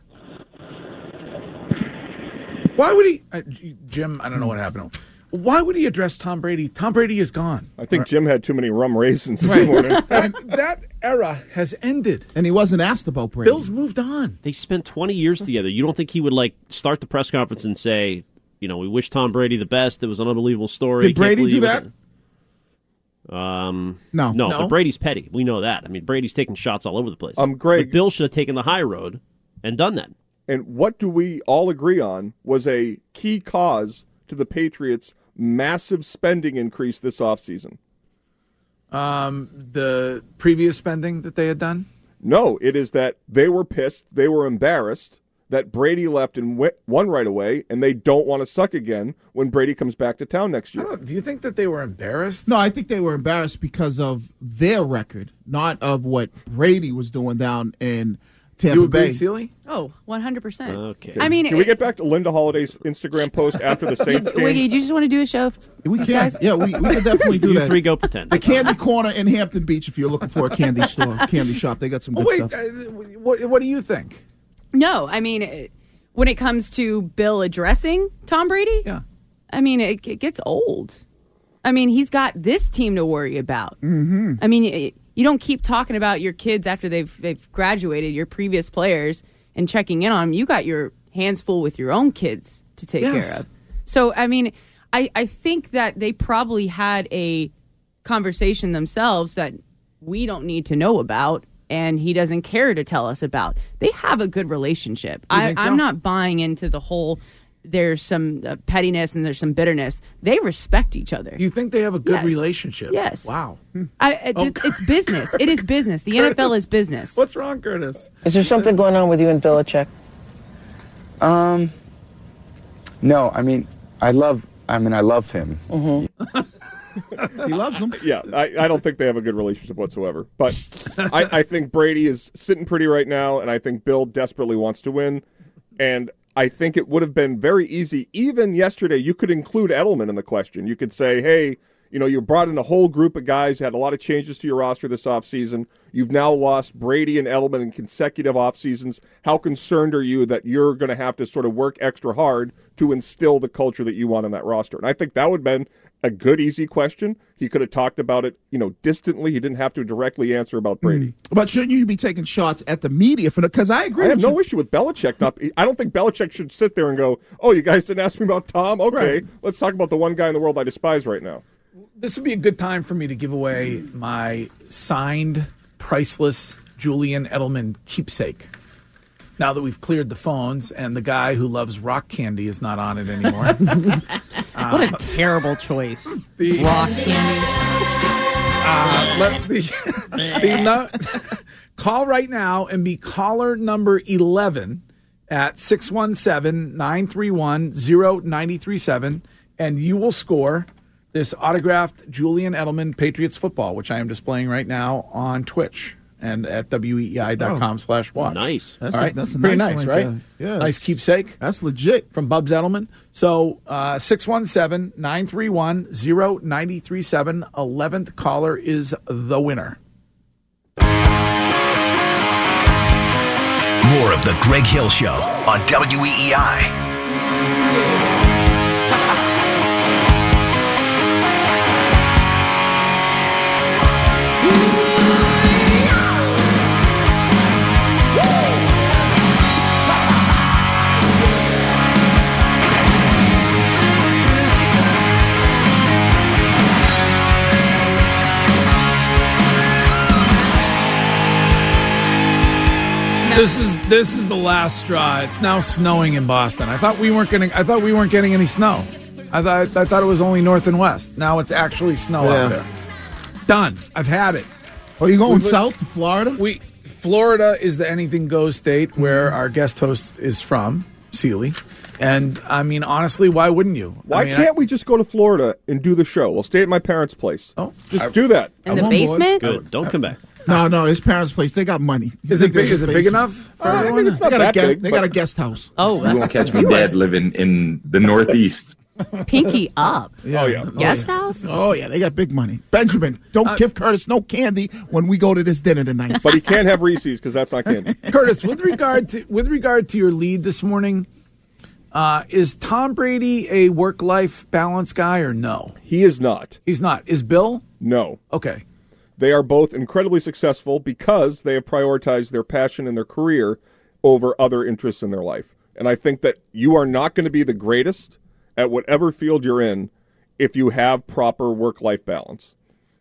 Why would he, uh, Jim? I don't know what happened. to him. Why would he address Tom Brady? Tom Brady is gone. I think Jim had too many rum raisins this Right. morning. And that era has ended. And he wasn't asked about Brady. Bill's moved on. They spent twenty years together. You don't think he would, like, start the press conference and say, you know, we wish Tom Brady the best. It was an unbelievable story. Did Can't Brady believe do it." Um, No. no, No? but Brady's petty. We know that. I mean, Brady's taking shots all over the place. Um, Greg- But Bill should have taken the high road and done that. And what do we all agree on was a key cause to the Patriots' massive spending increase this offseason? Um, the previous spending that they had done? No, it is that they were pissed, they were embarrassed that Brady left and went, won right away, and they don't want to suck again when Brady comes back to town next I year. don't, do you think that they were embarrassed? No, I think they were embarrassed because of their record, not of what Brady was doing down in Tampa You agree, Bay. Sealy? Oh, one hundred percent. Okay. I mean, Can we it- get back to Linda Holiday's Instagram post after the Saints game? Wiggy, do you just want to do a show? We These can. guys? Yeah, we, we can definitely do You that. three go pretend. The Candy Corner in Hampton Beach, if you're looking for a candy store, candy shop, they got some Oh, good wait, stuff. uh, what, what do you think? No, I mean, it- when it comes to Bill addressing Tom Brady, Yeah. I mean, it, it gets old. I mean, he's got this team to worry about. Mm-hmm. I mean, it, you don't keep talking about your kids after they've they've graduated, your previous players, and checking in on them. You got your hands full with your own kids to take Yes. care of. So, I mean, I, I think that they probably had a conversation themselves that we don't need to know about, and he doesn't care to tell us about. They have a good relationship. You I, think so? I'm not buying into the whole there's some uh, pettiness and there's some bitterness. They respect each other. You think they have a good Yes. relationship? Yes. Wow. I, it, Oh, it's business. It is business. The N F L is business. What's wrong, Curtis? Is there something going on with you and Belichick? Um, no, I mean, I love, I mean, I love him. Mm-hmm. He loves them. Yeah, I, I don't think they have a good relationship whatsoever. But I, I think Brady is sitting pretty right now, and I think Bill desperately wants to win. And I think it would have been very easy. Even yesterday, you could include Edelman in the question. You could say, hey, you know, you brought in a whole group of guys, had a lot of changes to your roster this offseason. You've now lost Brady and Edelman in consecutive off seasons. How concerned are you that you're going to have to sort of work extra hard to instill the culture that you want on that roster? And I think that would have been a good, easy question. He could have talked about it, you know, distantly. He didn't have to directly answer about Brady. But shouldn't you be taking shots at the media for the? Because I agree. I have with no you. issue with Belichick. Not, I don't think Belichick should sit there and go, "Oh, you guys didn't ask me about Tom. Okay, Right. let's talk about the one guy in the world I despise right now." This would be a good time for me to give away my signed, priceless Julian Edelman keepsake. Now that we've cleared the phones and the guy who loves rock candy is not on it anymore. What a terrible choice. The, Rock candy. Uh, let the, the no, call right now and be caller number eleven at six one seven, nine three one, zero nine three seven, and you will score this autographed Julian Edelman Patriots football, which I am displaying right now on Twitch and at W E I dot com slash watch. Nice. That's All a- right. that's a Pretty nice nice, one right? right there. Yeah, Nice it's- keepsake. That's legit. From Bubs Edelman. So uh, six one seven, nine three one, zero nine three seven. eleventh caller is the winner. More of the Greg Hill Show on W E E I. This is this is the last straw. It's now snowing in Boston. I thought we weren't getting. I thought we weren't getting any snow. I thought I thought it was only north and west. Now it's actually snow Yeah. out there. Done. I've had it. Are you going We- south to Florida? We Florida is the anything goes state where our guest host is from, Sealy. And I mean, honestly, why wouldn't you? Why I mean, can't I, we just go to Florida and do the show? We'll stay at my parents' place. Oh, just do that. In the basement? Good. Don't come back. No, no, his parents' place. They got money. Is it big? Is it big enough for Uh, I everyone? mean, it's not They got, a that guest, big. they but- got a guest house. Oh, You that's won't catch me dead living in the Northeast. pinky up. Oh yeah. Guest house? Oh, yeah, they got big money. Benjamin, don't give Curtis no candy when we go to this dinner tonight. But he can't have Reese's because that's not candy. Curtis, with regard to with regard to your lead this morning, uh, is Tom Brady a work life balance guy or no? He is not. He's not. Is Bill? No. Okay. They are both incredibly successful because they have prioritized their passion and their career over other interests in their life. And I think that you are not going to be the greatest at whatever field you're in if you have proper work-life balance.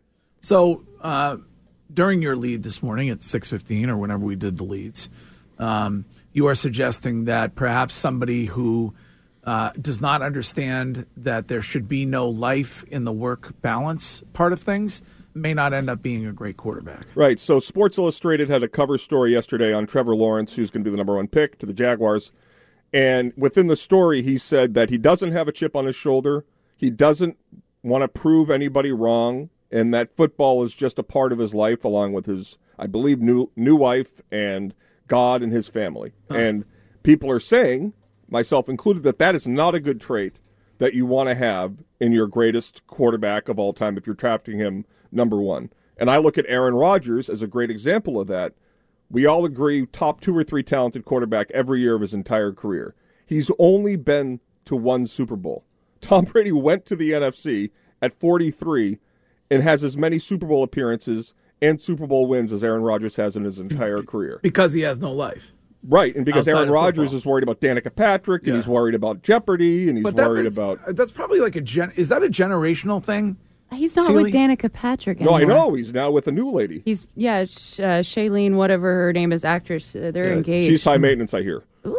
So uh, during your lead this morning at six fifteen or whenever we did the leads, um, you are suggesting that perhaps somebody who uh, does not understand that there should be no life in the work balance part of things may not end up being a great quarterback. Right. So Sports Illustrated had a cover story yesterday on Trevor Lawrence, who's going to be the number one pick to the Jaguars. And within the story, he said that he doesn't have a chip on his shoulder. He doesn't want to prove anybody wrong, and that football is just a part of his life, along with his, I believe, new new wife and God and his family. Huh. And people are saying, myself included, that that is not a good trait that you want to have in your greatest quarterback of all time if you're drafting him number one. And I look at Aaron Rodgers as a great example of that. We all agree top two or three talented quarterback every year of his entire career. He's only been to one Super Bowl. Tom Brady went to the N F C at forty-three and has as many Super Bowl appearances and Super Bowl wins as Aaron Rodgers has in his entire career. Because he has no life. Right, and because Outside Aaron of Rodgers football. is worried about Danica Patrick, and Yeah. he's worried about Jeopardy, and he's But that worried is- about... That's probably like a gen. Is that a generational thing? He's not Sealy? with Danica Patrick No, anymore. I know. He's now with a new lady. He's, yeah, Sh- uh, Shailene, whatever her name is, actress. Uh, they're Yeah, engaged. She's high maintenance, I hear. Ooh.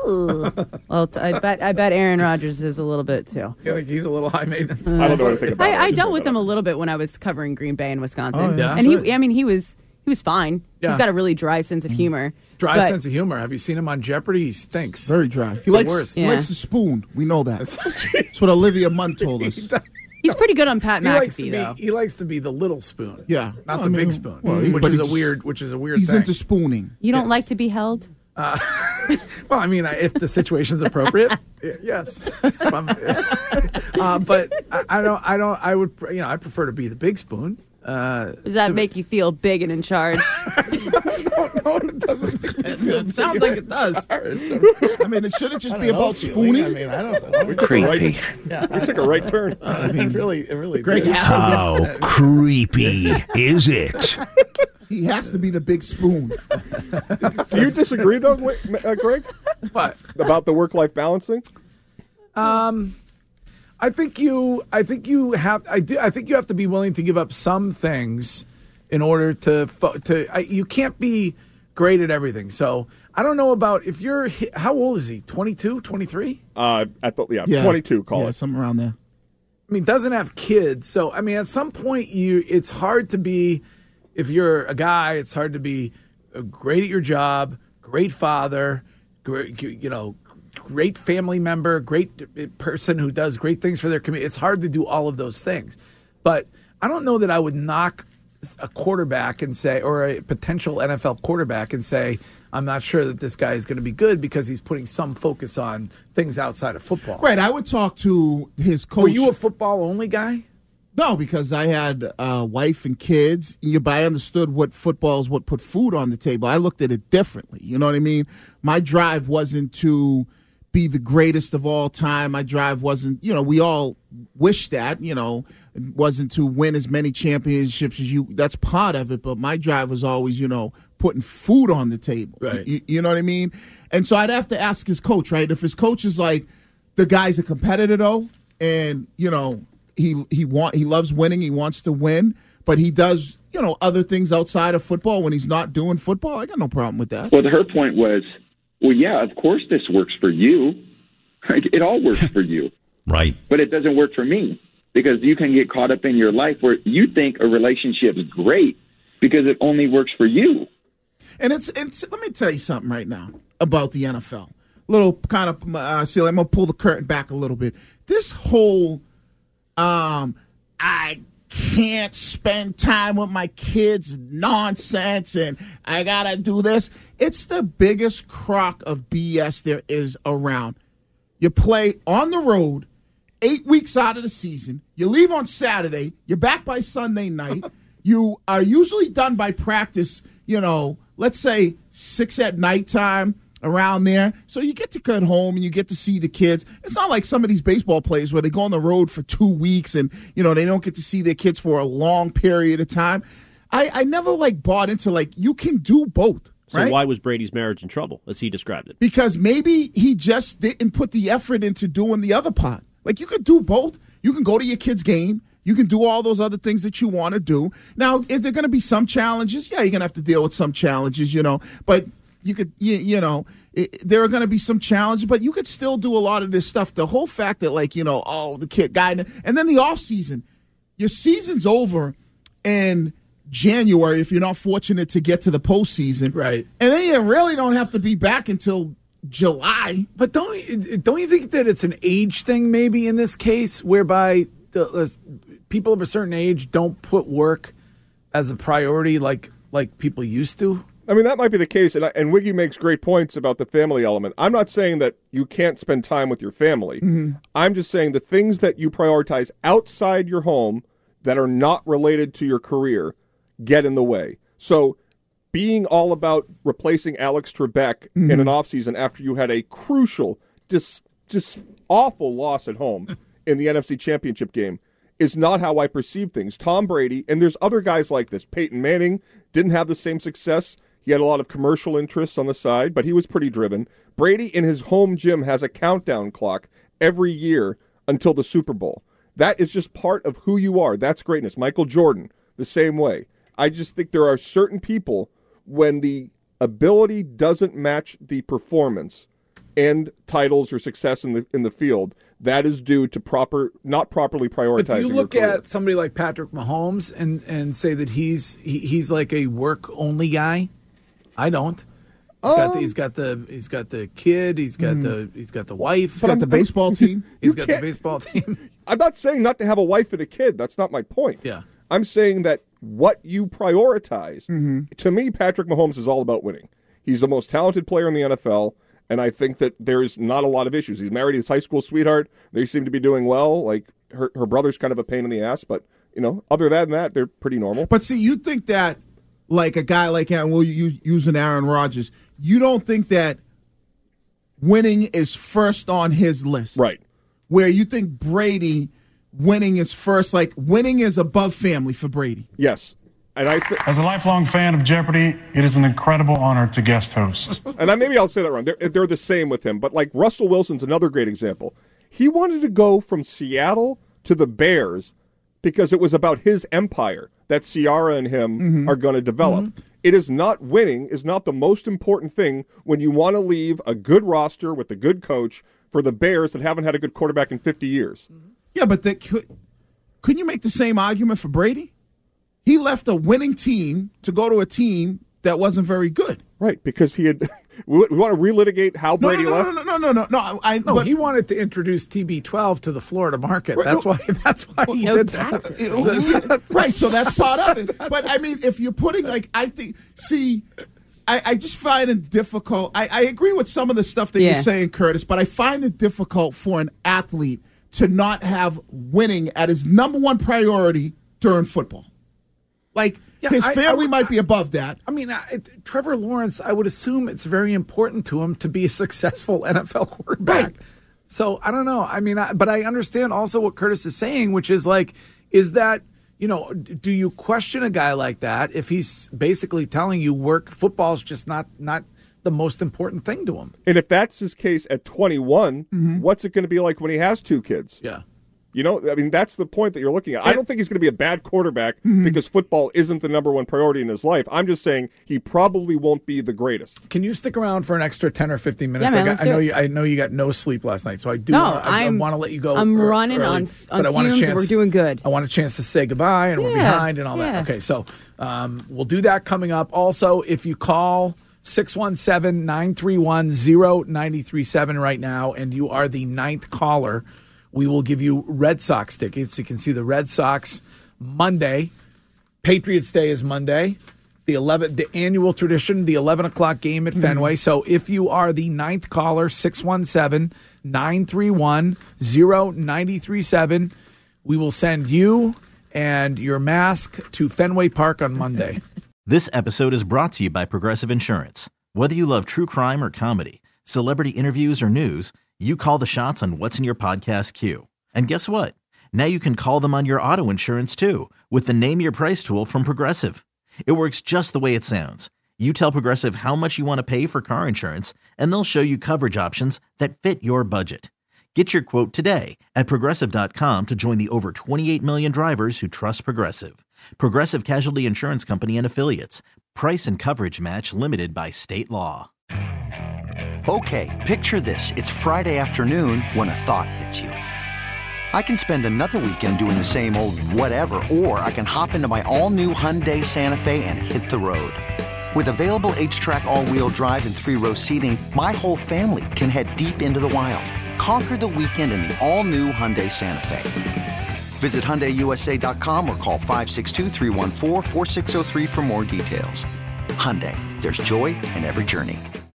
Ooh. Well, t- I bet I bet Aaron Rodgers is a little bit too. Yeah, like he's a little high maintenance. I don't know anything about it. I, I dealt with him a little bit when I was covering Green Bay and Wisconsin. Oh, yeah. And Sure. he, I mean, he was he was fine. Yeah. He's got a really dry sense of humor. Dry But- sense of humor. Have you seen him on Jeopardy? He stinks. Very dry. He the likes worst. he Yeah. likes the spoon. We know that. That's what Olivia Munn told us. He's pretty good on Pat He likes to McAfee, be. though. He likes to be the little spoon. Yeah. not I the mean, big spoon, well, he- which but is he a just- weird. Which is a weird. He's thing. into spooning. You don't like to be held? Uh, well, I mean, I- if the situation's appropriate, y- yes. If I'm- uh, but I, I don't. I don't. I would. You know, I prefer to be the big spoon. Uh, Does that to- make you feel big and in charge? no, it doesn't. Make me feel It sounds like it does. I mean, it shouldn't just I be don't know, about feeling. spooning. I mean, I don't know. We took a right, Creepy. Yeah, we took a right turn. I mean, it really, it really. Greg did. has to How creepy is it? He has to be the big spoon. Do you disagree, though, Wi- uh, Greg? What? About the work-life balance thing? Um, I think you. I think you have. I do. I think you have to be willing to give up some things in order to. fo- To I, you can't be great at everything. So I don't know about if you're. hi- How old is he? twenty-two, twenty-three? Uh, at the, yeah, Yeah. twenty-two, call Yeah, it. something around there. I mean, doesn't have kids. So I mean, at some point, you. It's hard to be. If you're a guy, it's hard to be uh, great at your job, great father, great, you know, great family member, great person who does great things for their community. It's hard to do all of those things. But I don't know that I would knock a quarterback and say, or a potential N F L quarterback and say, I'm not sure that this guy is going to be good because he's putting some focus on things outside of football. Right. I would talk to his coach. Were you a football only guy? No, because I had a wife and kids. You, but I understood what football is, what put food on the table. I looked at it differently. You know what I mean? My drive wasn't to be the greatest of all time. My drive wasn't, you know, we all wish that, you know, it wasn't to win as many championships as you. That's part of it. But my drive was always, you know, putting food on the table. Right. You, you know what I mean? And so I'd have to ask his coach, right? If his coach is like, the guy's a competitor, though, and, you know, He he want he loves winning. He wants to win, but he does, you know, other things outside of football when he's not doing football. I got no problem with that. Well, her point was, well, yeah, of course this works for you. Like, it all works for you. Right. But it doesn't work for me because you can get caught up in your life where you think a relationship is great because it only works for you. And it's it's. Let me tell you something right now about the N F L. Little kind of uh, silly. I'm gonna pull the curtain back a little bit. This whole Um, I can't spend time with my kids nonsense and I gotta do this. It's the biggest crock of B S there is around. You play on the road eight weeks out of the season. You leave on Saturday. You're back by Sunday night. You are usually done by practice, you know, let's say six at nighttime. Around there. So you get to get home and you get to see the kids. It's not like some of these baseball players where they go on the road for two weeks and, you know, they don't get to see their kids for a long period of time. I, I never, like, bought into, like, you can do both, So right? why was Brady's marriage in trouble, as he described it? Because maybe he just didn't put the effort into doing the other part. Like, you could do both. You can go to your kid's game. You can do all those other things that you want to do. Now, is there going to be some challenges? Yeah, you're going to have to deal with some challenges, you know, but you could, you, you know, it, there are going to be some challenges, but you could still do a lot of this stuff. The whole fact that, like, you know, oh, the kid guy, and then the off season, your season's over in January if you're not fortunate to get to the postseason, right? And then you really don't have to be back until July. But don't don't you think that it's an age thing, maybe in this case, whereby the, uh, people of a certain age don't put work as a priority like like people used to? I mean, that might be the case, and, I, and Wiggy makes great points about the family element. I'm not saying that you can't spend time with your family. Mm-hmm. I'm just saying the things that you prioritize outside your home that are not related to your career get in the way. So being all about replacing Alex Trebek Mm-hmm. in an offseason after you had a crucial, just, just awful loss at home in the N F C Championship game is not how I perceive things. Tom Brady, and there's other guys like this. Peyton Manning didn't have the same success. He had a lot of commercial interests on the side, but he was pretty driven. Brady in his home gym has a countdown clock every year until the Super Bowl. That is just part of who you are. That's greatness. Michael Jordan, the same way. I just think there are certain people, when the ability doesn't match the performance, and titles or success in the in the field, that is due to proper not properly prioritizing. But do you look your career. at somebody like Patrick Mahomes and, and say that he's he, he's like a work only guy? I don't. He's got the, he's got the he's got the kid. He's got Mm. the he's got the wife. He's got the baseball team. He's You got the can't- baseball team. I'm not saying not to have a wife and a kid. That's not my point. Yeah. I'm saying that what you prioritize, Mm-hmm. to me, Patrick Mahomes is all about winning. He's the most talented player in the N F L, and I think that there's not a lot of issues. He's married his high school sweetheart. They seem to be doing well. Like, her, her brother's kind of a pain in the ass, but, you know, other than that, they're pretty normal. But see, you think that, like a guy like Aaron, well, you using Aaron Rodgers, you don't think that winning is first on his list, right? Where you think Brady winning is first, like winning is above family for Brady. Yes. And I th- As a lifelong fan of Jeopardy, it is an incredible honor to guest host. and I, maybe I'll say that wrong. They're, they're the same with him. But like Russell Wilson's another great example. He wanted to go from Seattle to the Bears because it was about his empire that Ciara and him Mm-hmm. are going to develop. Mm-hmm. It is not winning is not the most important thing when you want to leave a good roster with a good coach for the Bears that haven't had a good quarterback in fifty years. Yeah, but they could, couldn't you make the same argument for Brady? He left a winning team to go to a team that wasn't very good. Right, because he had. We, we want to relitigate how No, Brady no, no, left. no, no, no, no, no. I, No, but, he wanted to introduce T B twelve to the Florida market. Right, That's no- why. That's why he No did taxes. that. right, so that's part of it. But I mean, if you're putting like, I think, see, I, I just find it difficult. I, I agree with some of the stuff that Yeah. you're saying, Curtis, but I find it difficult for an athlete to not have winning at his number one priority during football. Like, Yeah, his I- I family would- might be above that. I mean, I, it- Trevor Lawrence, I would assume it's very important to him to be a successful N F L quarterback. Right. So I don't know. I mean, I, but I understand also what Curtis is saying, which is like, is that, you know, do you question a guy like that if he's basically telling you work football's just not not the most important thing to him? And if that's his case at twenty-one, what's it going to be like when he has two kids? Yeah. You know, I mean, that's the point that you're looking at. I don't think he's going to be a bad quarterback because football isn't the number one priority in his life. I'm just saying he probably won't be the greatest. Can you stick around for an extra ten or fifteen minutes? Yeah, man, I, got, let's I do know it. you. I know you got no sleep last night, so I do. No, wanna, I, I I'm- want to let you go. I'm ear- running early, on- but on I want a fumes, chance. we're doing good. I want a chance to say goodbye, and we're Yeah, behind, and all yeah. that. Okay, so um, we'll do that coming up. Also, if you call six one seven, nine three one, zero nine three seven right now, and you are the ninth caller, we will give you Red Sox tickets. You can see the Red Sox Monday. Patriots Day is Monday. The eleven, the annual tradition, the eleven o'clock game at Fenway. So if you are the ninth caller, six one seven, nine three one, zero nine three seven, we will send you and your mask to Fenway Park on Monday. This episode is brought to you by Progressive Insurance. Whether you love true crime or comedy, celebrity interviews or news, you call the shots on what's in your podcast queue. And guess what? Now you can call them on your auto insurance too with the Name Your Price tool from Progressive. It works just the way it sounds. You tell Progressive how much you want to pay for car insurance, and they'll show you coverage options that fit your budget. Get your quote today at Progressive dot com to join the over twenty-eight million drivers who trust Progressive. Progressive Casualty Insurance Company and Affiliates. Price and coverage match limited by state law. Okay, picture this. It's Friday afternoon when a thought hits you. I can spend another weekend doing the same old whatever, or I can hop into my all-new Hyundai Santa Fe and hit the road. With available H-Track all-wheel drive and three-row seating, my whole family can head deep into the wild. Conquer the weekend in the all-new Hyundai Santa Fe. Visit Hyundai U S A dot com or call five six two, three one four, four six zero three for more details. Hyundai, there's joy in every journey.